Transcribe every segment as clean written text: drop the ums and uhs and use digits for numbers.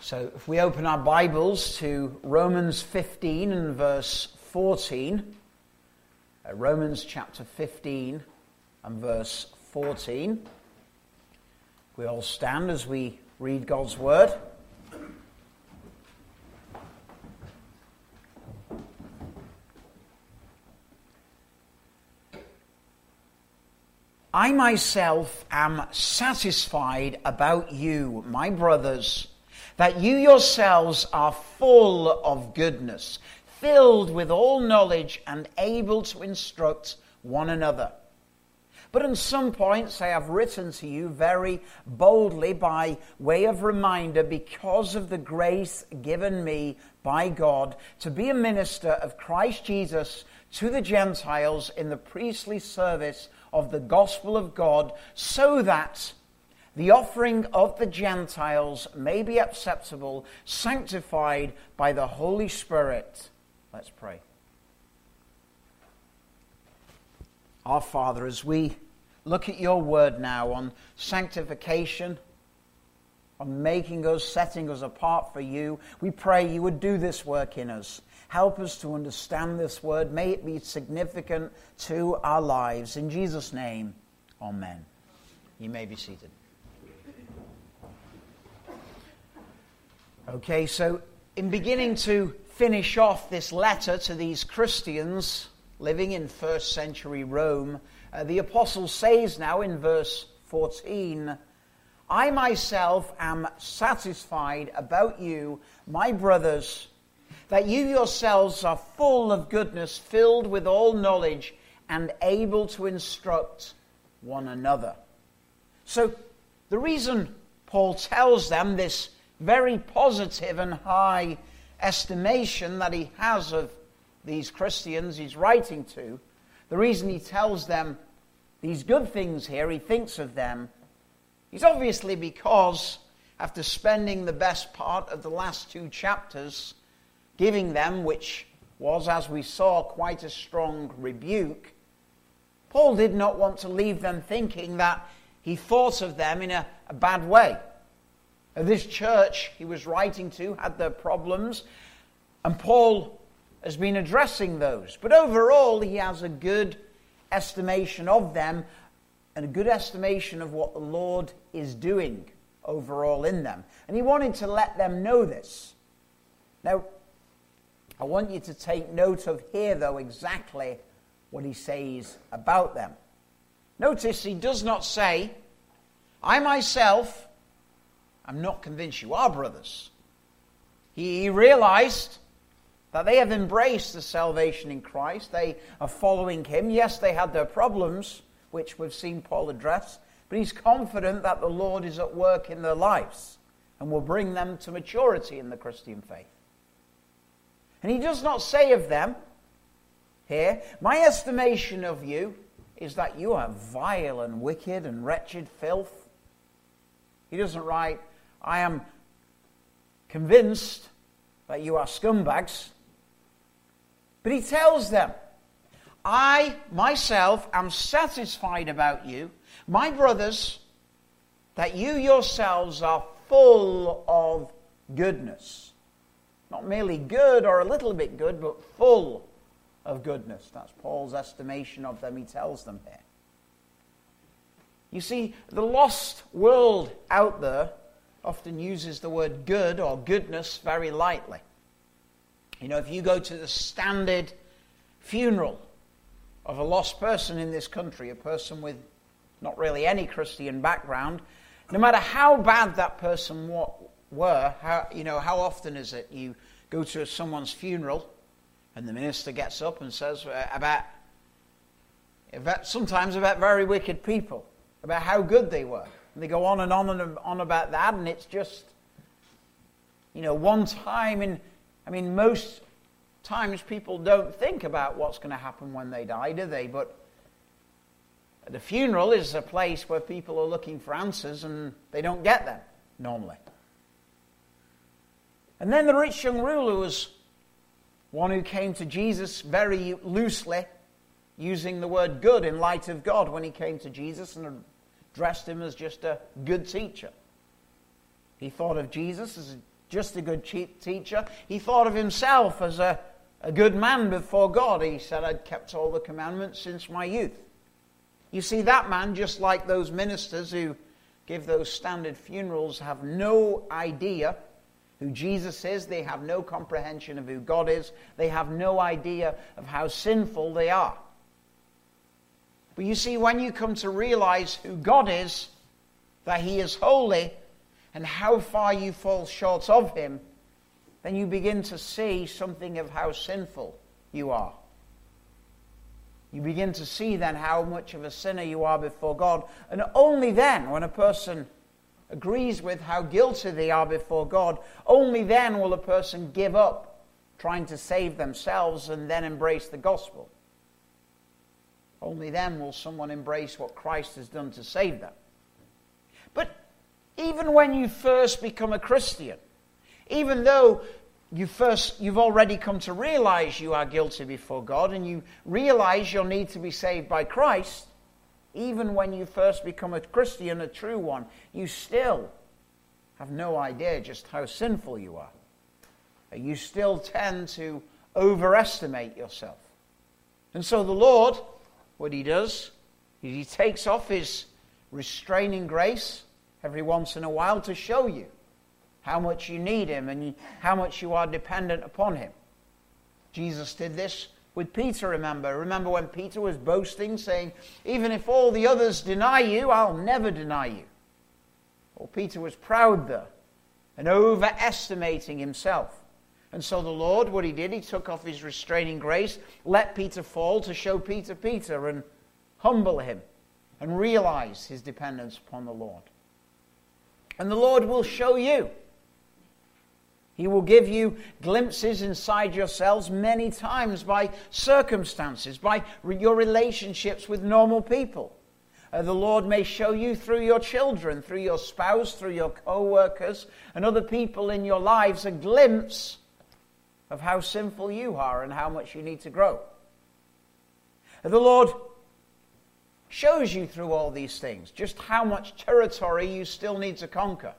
So if we open our Bibles to Romans 15 and verse 14, Romans chapter 15 and verse 14, we all stand as we read God's Word. I myself am satisfied about you, my brothers, that you yourselves are full of goodness, filled with all knowledge and able to instruct one another. But in some points I have written to you very boldly by way of reminder, because of the grace given me by God to be a minister of Christ Jesus to the Gentiles in the priestly service of the gospel of God, so that the offering of the Gentiles may be acceptable, sanctified by the Holy Spirit. Let's pray. Our Father, as we look at your word now on sanctification, on making us, setting us apart for you, we pray you would do this work in us. Help us to understand this word. May it be significant to our lives. In Jesus' name, amen. You may be seated. Okay, so in beginning to finish off this letter to these Christians living in first century Rome, the apostle says now in verse 14, I myself am satisfied about you, my brothers, that you yourselves are full of goodness, filled with all knowledge, and able to instruct one another. So the reason Paul tells them this very positive and high estimation that he has of these Christians he's writing to, the reason he tells them these good things here, he thinks of them, is obviously because after spending the best part of the last two chapters giving them, which was, as we saw, quite a strong rebuke, Paul did not want to leave them thinking that he thought of them in a bad way. This church he was writing to had their problems, and Paul has been addressing those. But overall, he has a good estimation of them and a good estimation of what the Lord is doing overall in them. And he wanted to let them know this. Now, I want you to take note of here, though, exactly what he says about them. Notice he does not say, I myself am not convinced you are brothers. He realized that they have embraced the salvation in Christ. They are following him. Yes, they had their problems, which we've seen Paul address, but he's confident that the Lord is at work in their lives and will bring them to maturity in the Christian faith. And he does not say of them here, my estimation of you is that you are vile and wicked and wretched filth. He doesn't write, I am convinced that you are scumbags. But he tells them, I myself am satisfied about you, my brothers, that you yourselves are full of goodness. Not merely good or a little bit good, but full of goodness. That's Paul's estimation of them. He tells them here. You see, the lost world out there often uses the word good or goodness very lightly. You know, if you go to the standard funeral of a lost person in this country, a person with not really any Christian background, no matter how bad that person were, how often is it you go to someone's funeral and the minister gets up and says sometimes about very wicked people, about how good they were. And they go on and on about that, and it's just, one time most times people don't think about what's going to happen when they die, do they? But the funeral is a place where people are looking for answers, and they don't get them, normally. And then the rich young ruler was one who came to Jesus very loosely, using the word good in light of God when he came to Jesus and addressed him as just a good teacher. He thought of Jesus as just a good teacher. He thought of himself as a good man before God. He said, I'd kept all the commandments since my youth. You see, that man, just like those ministers who give those standard funerals, have no idea who Jesus is. They have no comprehension of who God is. They have no idea of how sinful they are. But you see, when you come to realize who God is, that He is holy, and how far you fall short of Him, then you begin to see something of how sinful you are. You begin to see then how much of a sinner you are before God. And only then, when a person agrees with how guilty they are before God, only then will a person give up trying to save themselves and then embrace the gospel. Only then will someone embrace what Christ has done to save them. But even when you first become a Christian, even though you've already come to realize you are guilty before God and you realize you'll need to be saved by Christ, even when you first become a Christian, a true one, you still have no idea just how sinful you are. You still tend to overestimate yourself. And so the Lord, what He does is He takes off His restraining grace every once in a while to show you how much you need Him and how much you are dependent upon Him. Jesus did this with Peter, remember. Remember when Peter was boasting, saying, even if all the others deny you, I'll never deny you. Well, Peter was proud there and overestimating himself. And so the Lord, what He did, He took off His restraining grace, let Peter fall to show Peter and humble him and realize his dependence upon the Lord. And the Lord will show you. He will give you glimpses inside yourselves many times by circumstances, by your relationships with normal people. The Lord may show you through your children, through your spouse, through your co-workers, and other people in your lives a glimpse of how sinful you are and how much you need to grow. The Lord shows you through all these things just how much territory you still need to conquer.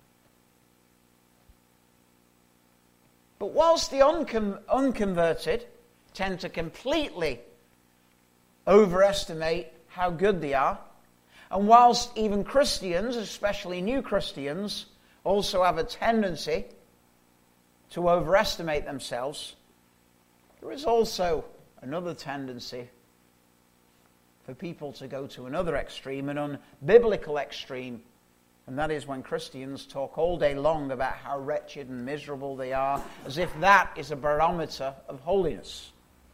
But whilst the unconverted tend to completely overestimate how good they are, and whilst even Christians, especially new Christians, also have a tendency to overestimate themselves, there is also another tendency for people to go to another extreme, an unbiblical extreme. And that is when Christians talk all day long about how wretched and miserable they are, as if that is a barometer of holiness.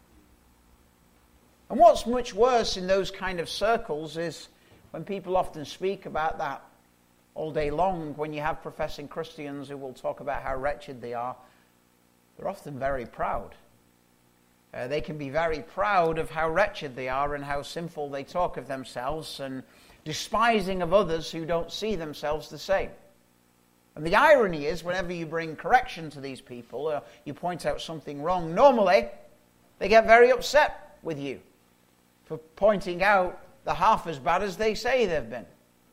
And what's much worse in those kind of circles is when people often speak about that all day long, when you have professing Christians who will talk about how wretched they are, they're often very proud. They can be very proud of how wretched they are and how sinful they talk of themselves and despising of others who don't see themselves the same. And the irony is, whenever you bring correction to these people, or you point out something wrong, normally they get very upset with you for pointing out they're half as bad as they say they've been,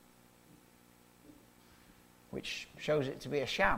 which shows it to be a sham.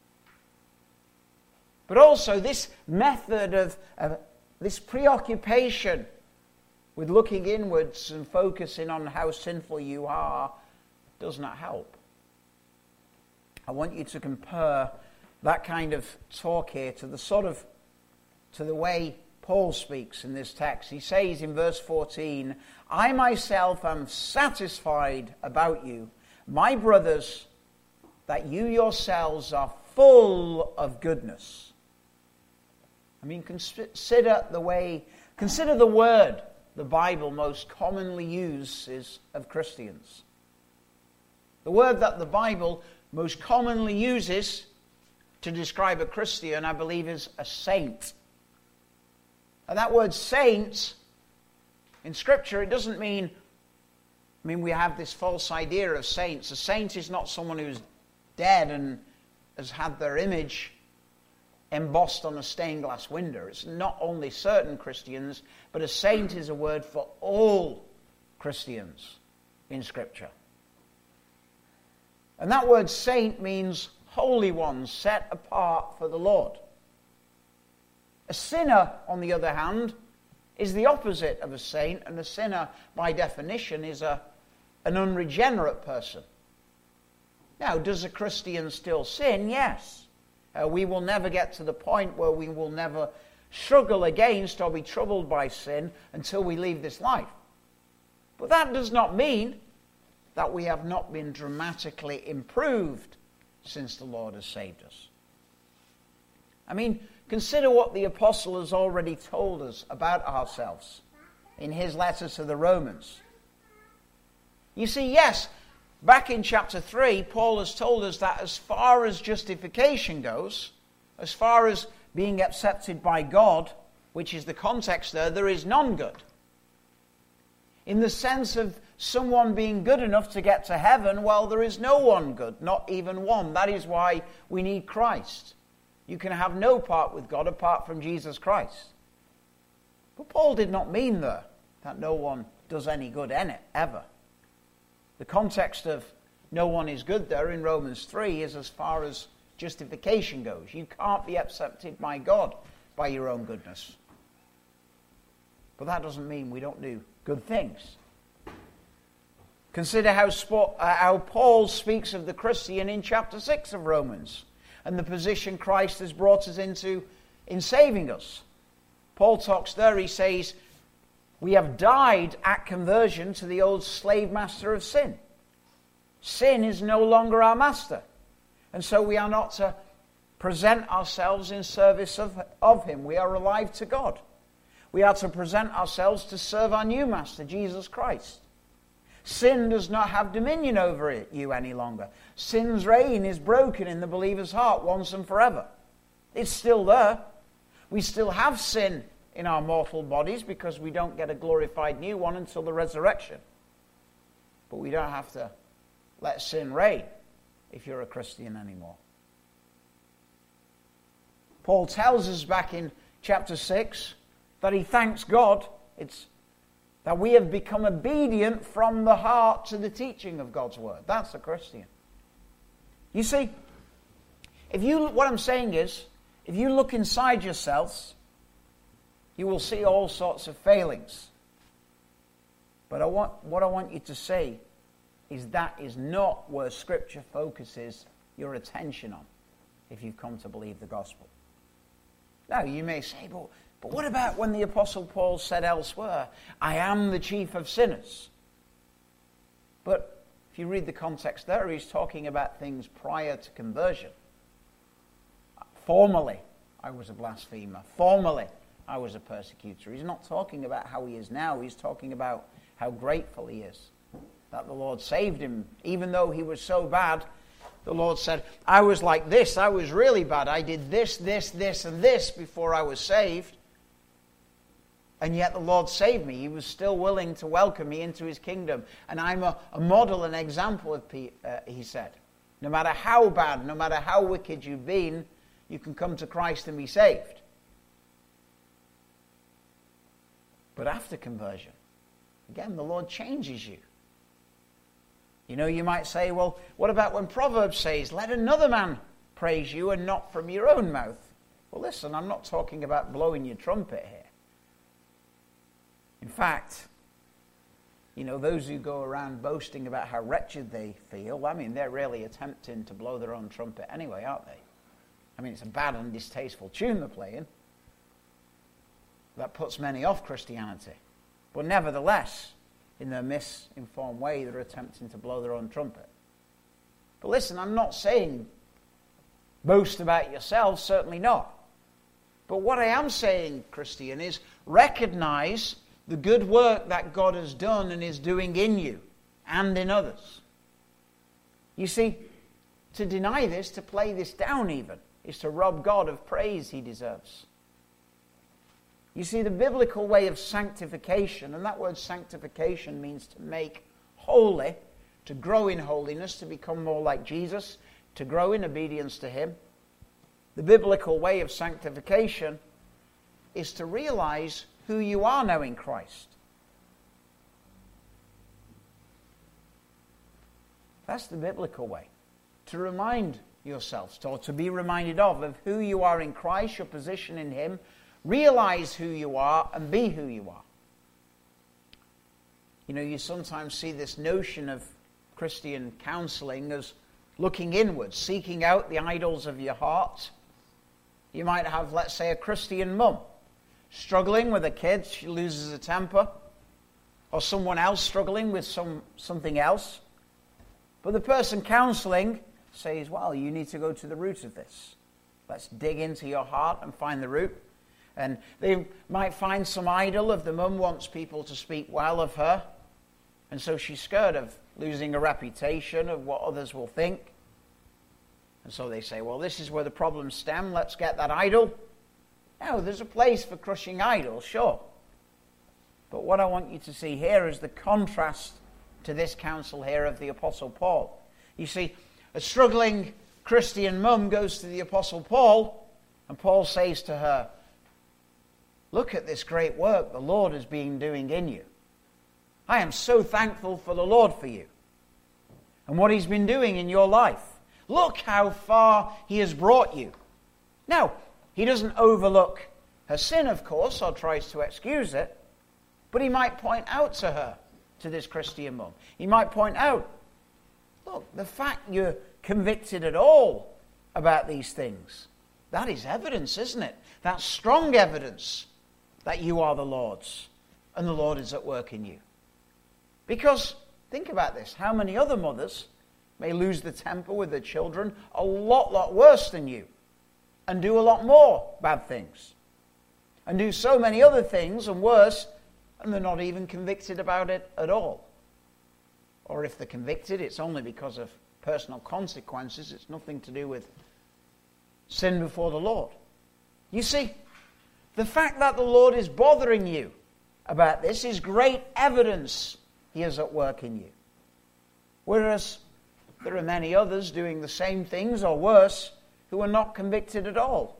But also this method of this preoccupation with looking inwards and focusing on how sinful you are does not help. I want you to compare that kind of talk here to the way Paul speaks in this text. He says in verse 14, I myself am satisfied about you, my brothers, that you yourselves are full of goodness. I mean, consider the word the Bible most commonly uses of Christians. The word that the Bible most commonly uses to describe a Christian, I believe, is a saint. And that word saint, in Scripture, it doesn't mean, we have this false idea of saints. A saint is not someone who's dead and has had their image embossed on a stained glass window. It's not only certain Christians, but a saint is a word for all Christians in Scripture. And that word saint means holy ones set apart for the Lord. A sinner, on the other hand, is the opposite of a saint, and a sinner, by definition, is an unregenerate person. Now, does a Christian still sin? Yes. We will never get to the point where we will never struggle against or be troubled by sin until we leave this life. But that does not mean that we have not been dramatically improved since the Lord has saved us. I mean, consider what the apostle has already told us about ourselves in his letter to the Romans. You see, yes, back in chapter 3, Paul has told us that as far as justification goes, as far as being accepted by God, which is the context there is none good. In the sense of someone being good enough to get to heaven, well, there is no one good, not even one. That is why we need Christ. You can have no part with God apart from Jesus Christ. But Paul did not mean there that no one does any good in it, ever. The context of no one is good there in Romans 3 is as far as justification goes. You can't be accepted by God by your own goodness. But that doesn't mean we don't do good things. Consider how Paul speaks of the Christian in chapter 6 of Romans and the position Christ has brought us into in saving us. Paul talks there, he says, we have died at conversion to the old slave master of sin. Sin is no longer our master. And so we are not to present ourselves in service of him. We are alive to God. We are to present ourselves to serve our new master, Jesus Christ. Sin does not have dominion over you any longer. Sin's reign is broken in the believer's heart once and forever. It's still there. We still have sin in our mortal bodies because we don't get a glorified new one until the resurrection. But we don't have to let sin reign if you're a Christian anymore. Paul tells us back in chapter 6 that he thanks God that we have become obedient from the heart to the teaching of God's word. That's a Christian. You see, what I'm saying is, if you look inside yourselves, you will see all sorts of failings. But what I want you to see is that is not where Scripture focuses your attention on if you've come to believe the gospel. Now, you may say, but what about when the Apostle Paul said elsewhere, I am the chief of sinners? But if you read the context there, he's talking about things prior to conversion. Formerly, I was a blasphemer. Formerly, I was a persecutor. He's not talking about how he is now. He's talking about how grateful he is that the Lord saved him. Even though he was so bad, the Lord said, I was like this. I was really bad. I did this, this, this, and this before I was saved. And yet the Lord saved me. He was still willing to welcome me into his kingdom. And I'm a model, an example of, he said. No matter how bad, no matter how wicked you've been, you can come to Christ and be saved. But after conversion, again, the Lord changes you. You know, you might say, well, what about when Proverbs says, let another man praise you and not from your own mouth? Well, listen, I'm not talking about blowing your trumpet here. In fact, you know, those who go around boasting about how wretched they feel, I mean, they're really attempting to blow their own trumpet anyway, aren't they? I mean, it's a bad and distasteful tune they're playing. That puts many off Christianity. But nevertheless, in their misinformed way, they're attempting to blow their own trumpet. But listen, I'm not saying boast about yourself, certainly not. But what I am saying, Christian, is recognize the good work that God has done and is doing in you and in others. You see, to deny this, to play this down even, is to rob God of praise he deserves. You see, the biblical way of sanctification, and that word sanctification means to make holy, to grow in holiness, to become more like Jesus, to grow in obedience to him. The biblical way of sanctification is to realize who you are now in Christ. That's the biblical way. To remind yourselves, or to be reminded of who you are in Christ, your position in him. Realize who you are and be who you are. You know, you sometimes see this notion of Christian counseling as looking inwards, seeking out the idols of your heart. You might have, let's say, a Christian mum struggling with a kid, she loses her temper, or someone else struggling with something else. But the person counseling says, well, you need to go to the root of this. Let's dig into your heart and find the root. And they might find some idol of the mum wants people to speak well of her. And so she's scared of losing a reputation, of what others will think. And so they say, well, this is where the problems stem. Let's get that idol. Now, there's a place for crushing idols, sure. But what I want you to see here is the contrast to this counsel here of the Apostle Paul. You see, a struggling Christian mum goes to the Apostle Paul, and Paul says to her, look at this great work the Lord has been doing in you. I am so thankful for the Lord for you and what he's been doing in your life. Look how far he has brought you. Now, he doesn't overlook her sin, of course, or tries to excuse it, but he might point out to her, to this Christian mum, he might point out, look, the fact you're convicted at all about these things, that is evidence, isn't it? That's strong evidence that you are the Lord's and the Lord is at work in you. Because, think about this, how many other mothers may lose the temper with their children a lot worse than you and do a lot more bad things and do so many other things and worse, and they're not even convicted about it at all. Or if they're convicted, it's only because of personal consequences. It's nothing to do with sin before the Lord. You see, the fact that the Lord is bothering you about this is great evidence he is at work in you. Whereas there are many others doing the same things or worse who are not convicted at all.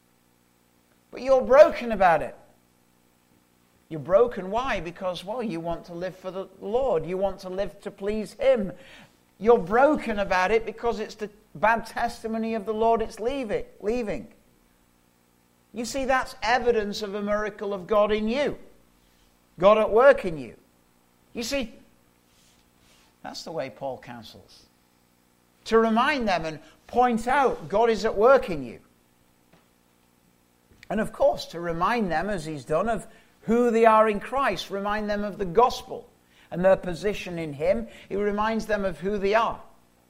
But you're broken about it. You're broken. Why? Because, well, you want to live for the Lord. You want to live to please him. You're broken about it because it's the bad testimony of the Lord it's leaving. You see, that's evidence of a miracle of God in you. God at work in you. You see, that's the way Paul counsels. To remind them and point out God is at work in you. And of course, to remind them, as he's done, of who they are in Christ. Remind them of the gospel and their position in him. He reminds them of who they are.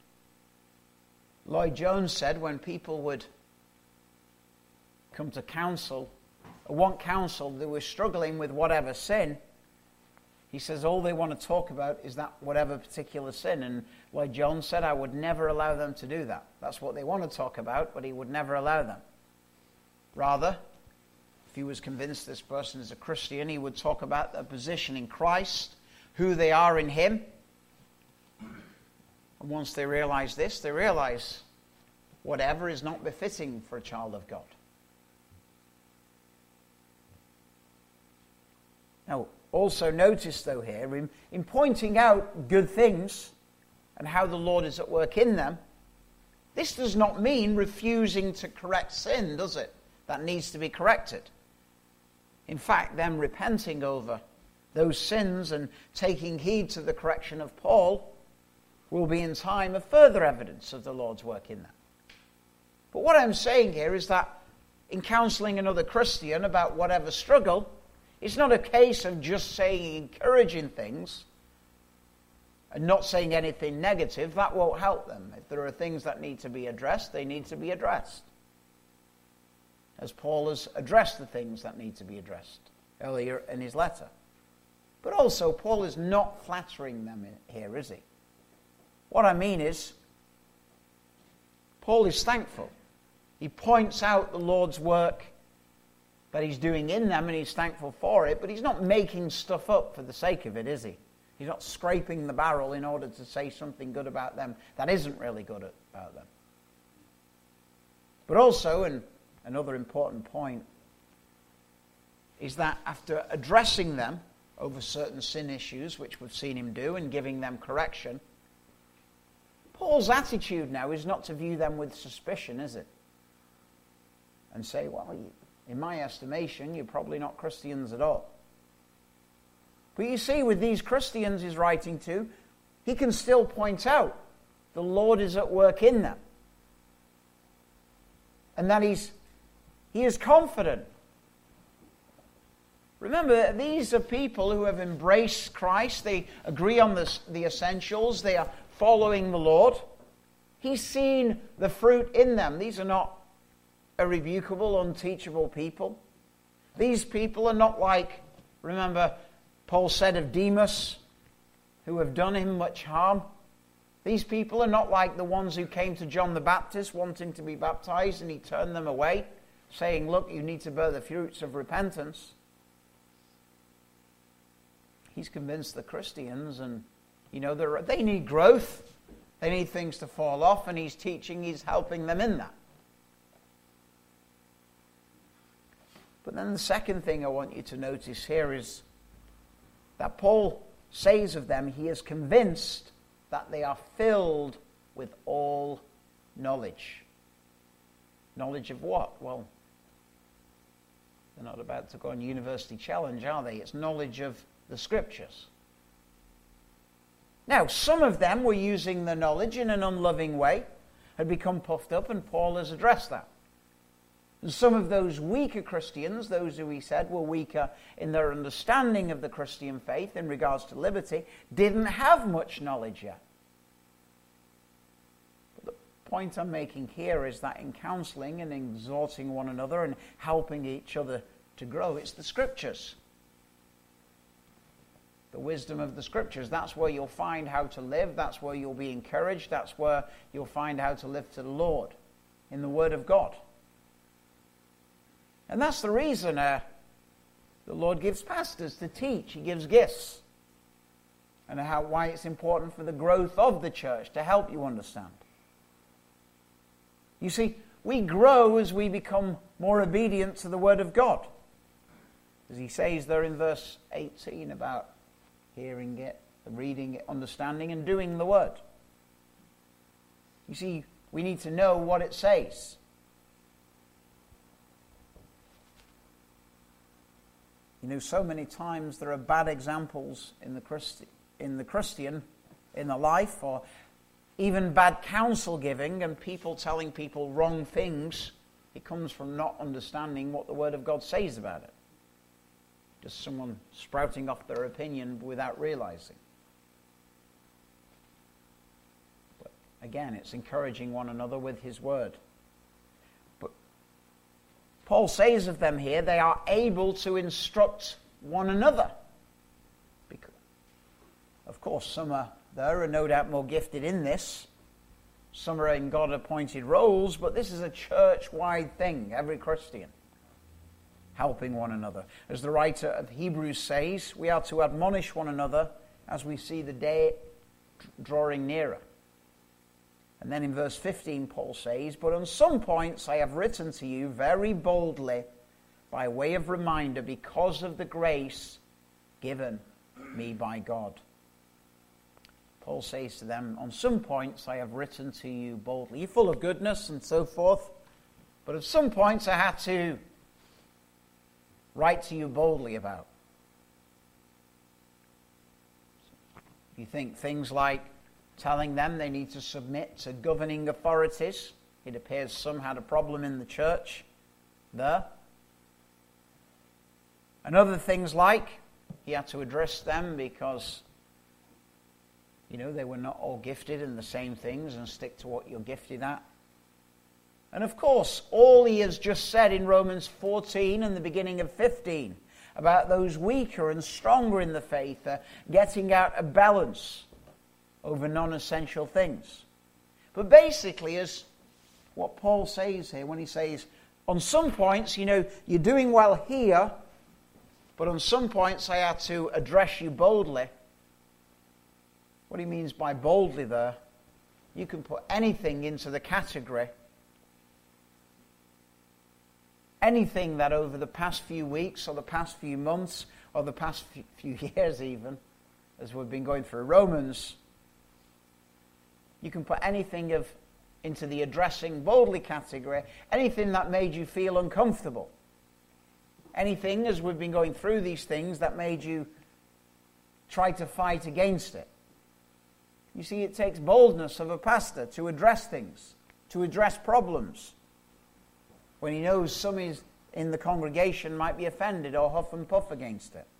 Lloyd Jones said when people would come to counsel, or want counsel, they were struggling with whatever sin. He says all they want to talk about is that whatever particular sin. And Lloyd Jones said, I would never allow them to do that. That's what they want to talk about, but he would never allow them. Rather, if he was convinced this person is a Christian, he would talk about their position in Christ, who they are in him. And once they realize this, they realize whatever is not befitting for a child of God. Now, also notice, though, here, in pointing out good things and how the Lord is at work in them, this does not mean refusing to correct sin, does it? That needs to be corrected. In fact, them repenting over those sins and taking heed to the correction of Paul will be in time a further evidence of the Lord's work in them. But what I'm saying here is that in counseling another Christian about whatever struggle, it's not a case of just saying encouraging things and not saying anything negative. That won't help them. If there are things that need to be addressed, they need to be addressed. As Paul has addressed the things that need to be addressed earlier in his letter. But also, Paul is not flattering them here, is he? What I mean is, Paul is thankful. He points out the Lord's work that he's doing in them, and he's thankful for it, but he's not making stuff up for the sake of it, is he? He's not scraping the barrel in order to say something good about them that isn't really good about them. But also, and another important point, is that after addressing them over certain sin issues, which we've seen him do, and giving them correction, Paul Paul's attitude now is not to view them with suspicion, is it? And say, well, in my estimation, you're probably not Christians at all. But you see, with these Christians he's writing to, he can still point out the Lord is at work in them. And that he is confident. Remember, these are people who have embraced Christ. They agree on the essentials. They are following the Lord. He's seen the fruit in them. These are not irrebukable, unteachable people. These people are not like, remember, Paul said of Demas, who have done him much harm. These people are not like the ones who came to John the Baptist wanting to be baptized and he turned them away, saying, look, you need to bear the fruits of repentance. He's convinced the Christians, and they need growth. They need things to fall off, and he's teaching, he's helping them in that. But then the second thing I want you to notice here is that Paul says of them, he is convinced that they are filled with all knowledge. Knowledge of what? Well, they're not about to go on University Challenge, are they? It's knowledge of the Scriptures. Now, some of them were using the knowledge in an unloving way, had become puffed up, and Paul has addressed that. And some of those weaker Christians, those who he said were weaker in their understanding of the Christian faith in regards to liberty, didn't have much knowledge yet. But the point I'm making here is that in counseling and exhorting one another and helping each other to grow, it's the Scriptures. The wisdom of the Scriptures. That's where you'll find how to live. That's where you'll be encouraged. That's where you'll find how to live to the Lord, in the Word of God. And that's the reason the Lord gives pastors to teach. He gives gifts. And why it's important for the growth of the church, to help you understand. You see, we grow as we become more obedient to the Word of God. As he says there in verse 18 about hearing it, reading it, understanding, and doing the Word. You see, we need to know what it says. So many times there are bad examples in the Christian, in the life, or even bad counsel giving and people telling people wrong things. It comes from not understanding what the Word of God says about it. Just someone sprouting off their opinion without realizing. But again, it's encouraging one another with his Word. Paul says of them here, they are able to instruct one another. Because, of course, some are no doubt more gifted in this. Some are in God-appointed roles, but this is a church-wide thing, every Christian helping one another. As the writer of Hebrews says, we are to admonish one another as we see the day drawing nearer. And then in verse 15, Paul says, but on some points I have written to you very boldly by way of reminder because of the grace given me by God. Paul says to them, on some points I have written to you boldly. You're full of goodness and so forth, but at some points I had to write to you boldly about. You think things like telling them they need to submit to governing authorities. It appears some had a problem in the church there. And other things like he had to address them because, they were not all gifted in the same things and stick to what you're gifted at. And of course, all he has just said in Romans 14 and the beginning of 15 about those weaker and stronger in the faith getting out a balance over non-essential things. But basically, as what Paul says here, when he says, on some points, you're doing well here, but on some points I had to address you boldly. What he means by boldly there, you can put anything into the category. Anything that over the past few weeks, or the past few months, or the past few years even, as we've been going through Romans, You can put anything into the addressing boldly category, anything that made you feel uncomfortable. Anything, as we've been going through these things, that made you try to fight against it. You see, it takes boldness of a pastor to address things, to address problems, when he knows some in the congregation might be offended or huff and puff against it.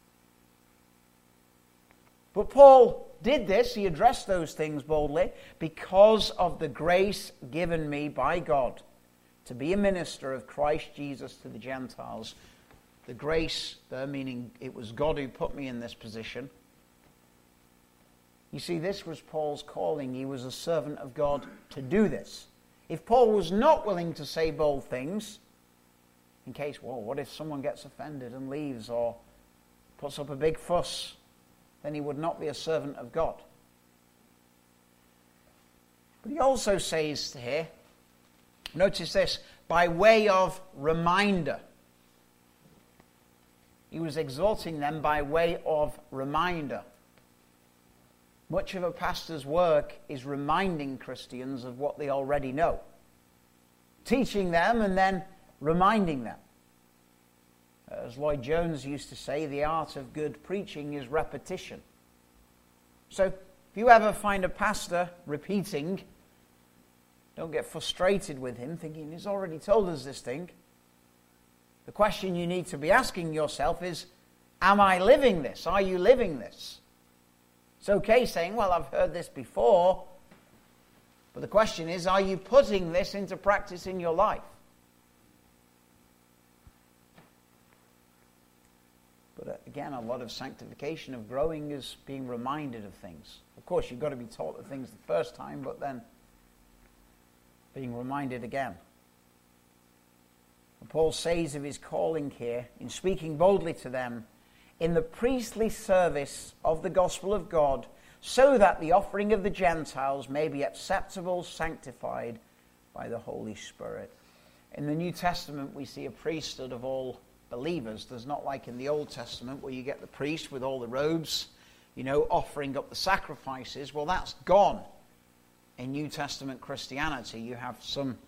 But Paul did this, he addressed those things boldly, because of the grace given me by God to be a minister of Christ Jesus to the Gentiles. The grace there, meaning it was God who put me in this position. You see, this was Paul's calling. He was a servant of God to do this. If Paul was not willing to say bold things, in case, well, what if someone gets offended and leaves or puts up a big fuss, then he would not be a servant of God. But he also says here, notice this, by way of reminder. He was exhorting them by way of reminder. Much of a pastor's work is reminding Christians of what they already know. Teaching them and then reminding them. As Lloyd Jones used to say, the art of good preaching is repetition. So, if you ever find a pastor repeating, don't get frustrated with him, thinking he's already told us this thing. The question you need to be asking yourself is, am I living this? Are you living this? It's okay saying, well, I've heard this before, but the question is, are you putting this into practice in your life? But again, a lot of sanctification, of growing, is being reminded of things. Of course, you've got to be taught the things the first time, but then being reminded again. And Paul says of his calling here, in speaking boldly to them, in the priestly service of the gospel of God, so that the offering of the Gentiles may be acceptable, sanctified by the Holy Spirit. In the New Testament, we see a priesthood of all believers. There's not like in the Old Testament where you get the priest with all the robes, offering up the sacrifices. Well, that's gone. In New Testament Christianity, you have some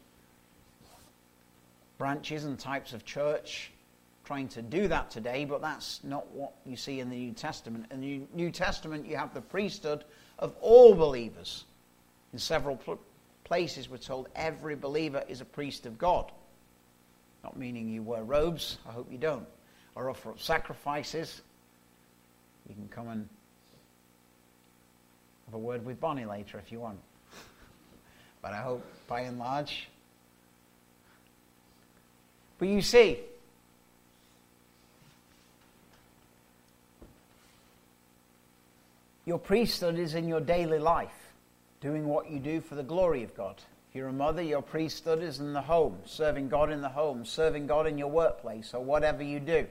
branches and types of church trying to do that today, but that's not what you see in the New Testament. In the New Testament, you have the priesthood of all believers. In several places, we're told every believer is a priest of God. Not meaning you wear robes, I hope you don't, or offer up sacrifices. You can come and have a word with Bonnie later if you want. But I hope, by and large. But you see, your priesthood is in your daily life, doing what you do for the glory of God. If you're a mother, your priesthood is in the home, serving God in the home, serving God in your workplace, or whatever you do.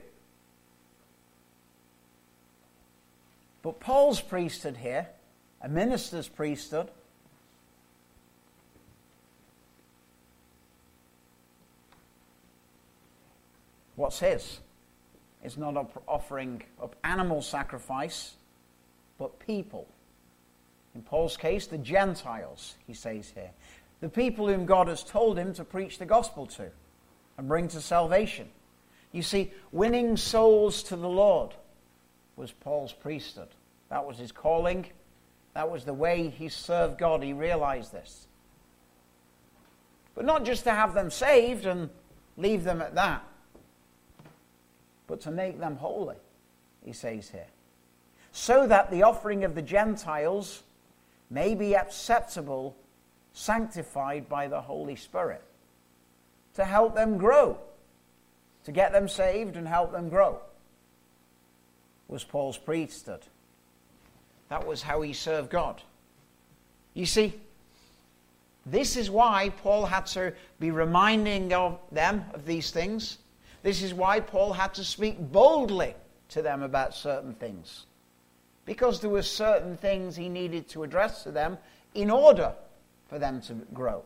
But Paul's priesthood here, a minister's priesthood, what's his? It's not offering up animal sacrifice, but people. In Paul's case, the Gentiles, he says here. The people whom God has told him to preach the gospel to and bring to salvation. You see, winning souls to the Lord was Paul's priesthood. That was his calling. That was the way he served God. He realized this. But not just to have them saved and leave them at that, but to make them holy, he says here. So that the offering of the Gentiles may be acceptable, sanctified by the Holy Spirit, to help them grow, to get them saved and help them grow, was Paul's priesthood. That was how he served God. You see, this is why Paul had to be reminding them of these things. This is why Paul had to speak boldly to them about certain things. Because there were certain things he needed to address to them in order for them to grow.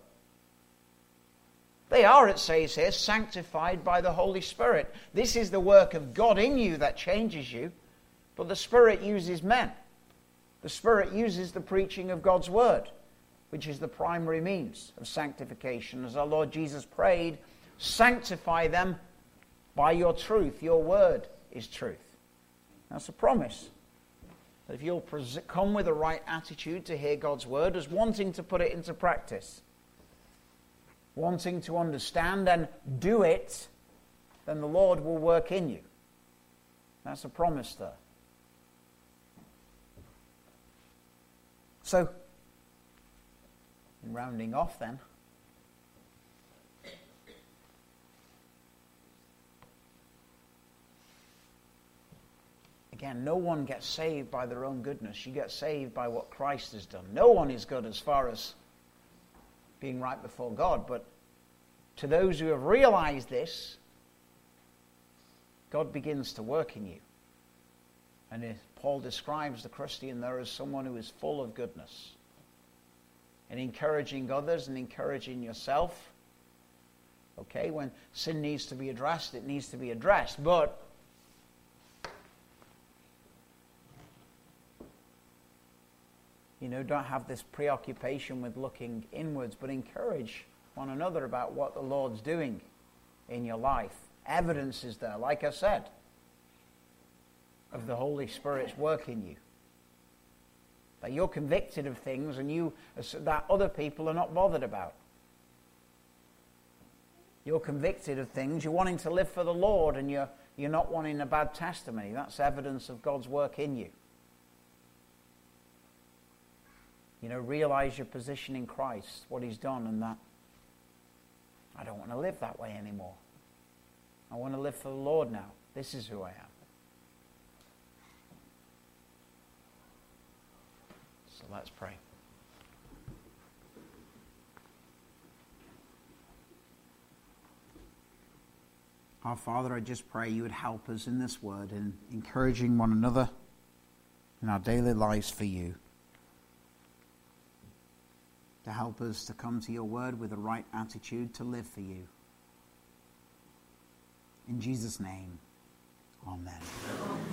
They are, it says here, sanctified by the Holy Spirit. This is the work of God in you that changes you, but the Spirit uses men. The Spirit uses the preaching of God's word. which is the primary means of sanctification. As our Lord Jesus prayed, sanctify them by your truth. Your word is truth. That's a promise. That if you'll come with the right attitude to hear God's word, as wanting to put it into practice, wanting to understand and do it, then the Lord will work in you. That's a promise there. So, in rounding off then, again, no one gets saved by their own goodness. You get saved by what Christ has done. No one is good as far as being right before God, but to those who have realized this, God begins to work in you. And Paul describes the Christian there as someone who is full of goodness. And encouraging others and encouraging yourself. Okay, when sin needs to be addressed, it needs to be addressed. But don't have this preoccupation with looking inwards, but encourage one another about what the Lord's doing in your life. Evidence is there, like I said, of the Holy Spirit's work in you. That you're convicted of things and that other people are not bothered about. You're convicted of things, you're wanting to live for the Lord, and you're not wanting a bad testimony. That's evidence of God's work in you. Realize your position in Christ, what He's done, and that I don't want to live that way anymore. I want to live for the Lord now. This is who I am. So let's pray. Our Father, I just pray you would help us in this word in encouraging one another in our daily lives for you. To help us to come to your word with the right attitude to live for you. In Jesus' name, amen.